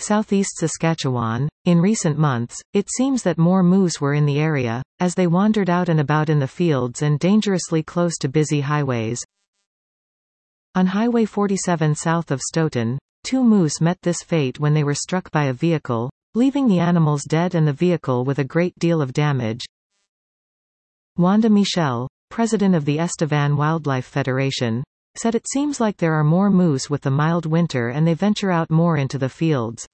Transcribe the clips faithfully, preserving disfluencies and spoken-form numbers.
southeast Saskatchewan. In recent months, it seems that more moose were in the area, as they wandered out and about in the fields and dangerously close to busy highways. On Highway forty-seven south of Stoughton, two moose met this fate when they were struck by a vehicle, leaving the animals dead and the vehicle with a great deal of damage. Wanda Michel, president of the Estevan Wildlife Federation, said it seems like there are more moose with the mild winter and they venture out more into the fields.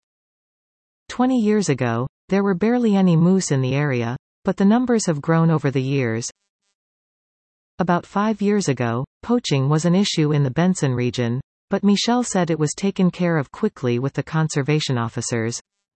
Twenty years ago, there were barely any moose in the area, but the numbers have grown over the years. About five years ago, poaching was an issue in the Benson region, but Michel said it was taken care of quickly with the conservation officers.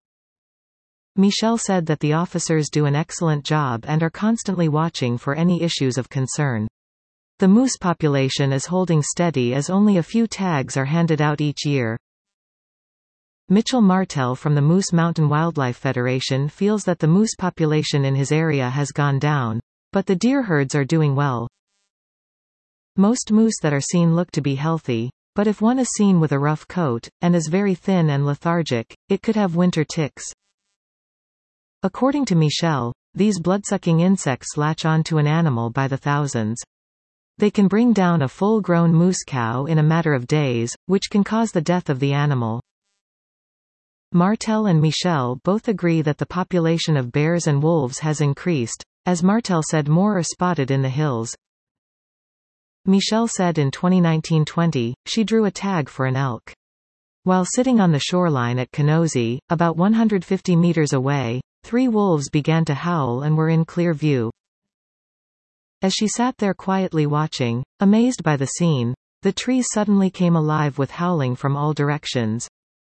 Michel said that the officers do an excellent job and are constantly watching for any issues of concern. The moose population is holding steady as only a few tags are handed out each year. Mitchell Martell from the Moose Mountain Wildlife Federation feels that the moose population in his area has gone down, but the deer herds are doing well. Most moose that are seen look to be healthy, but if one is seen with a rough coat, and is very thin and lethargic, it could have winter ticks. According to Michel, these bloodsucking insects latch on to an animal by the thousands. They can bring down a full-grown moose cow in a matter of days, which can cause the death of the animal. Martell and Michel both agree that the population of bears and wolves has increased, as Martell said more are spotted in the hills. Michel said in twenty nineteen twenty, she drew a tag for an elk. While sitting on the shoreline at Kenosi, about one hundred fifty meters away, three wolves began to howl and were in clear view. As she sat there quietly watching, amazed by the scene, the trees suddenly came alive with howling from all directions.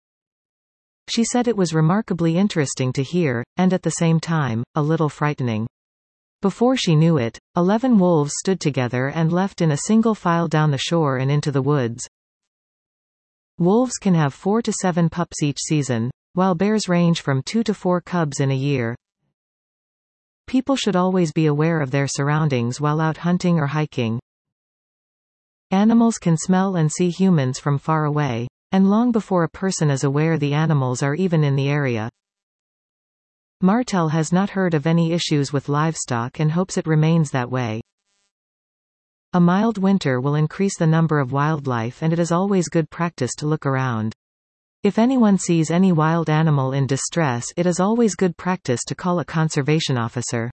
She said it was remarkably interesting to hear, and at the same time, a little frightening. Before she knew it, eleven wolves stood together and left in a single file down the shore and into the woods. Wolves can have four to seven pups each season, while bears range from two to four cubs in a year. People should always be aware of their surroundings while out hunting or hiking. Animals can smell and see humans from far away, and long before a person is aware the animals are even in the area. Martell has not heard of any issues with livestock and hopes it remains that way. A mild winter will increase the number of wildlife and it is always good practice to look around. If anyone sees any wild animal in distress, it is always good practice to call a conservation officer.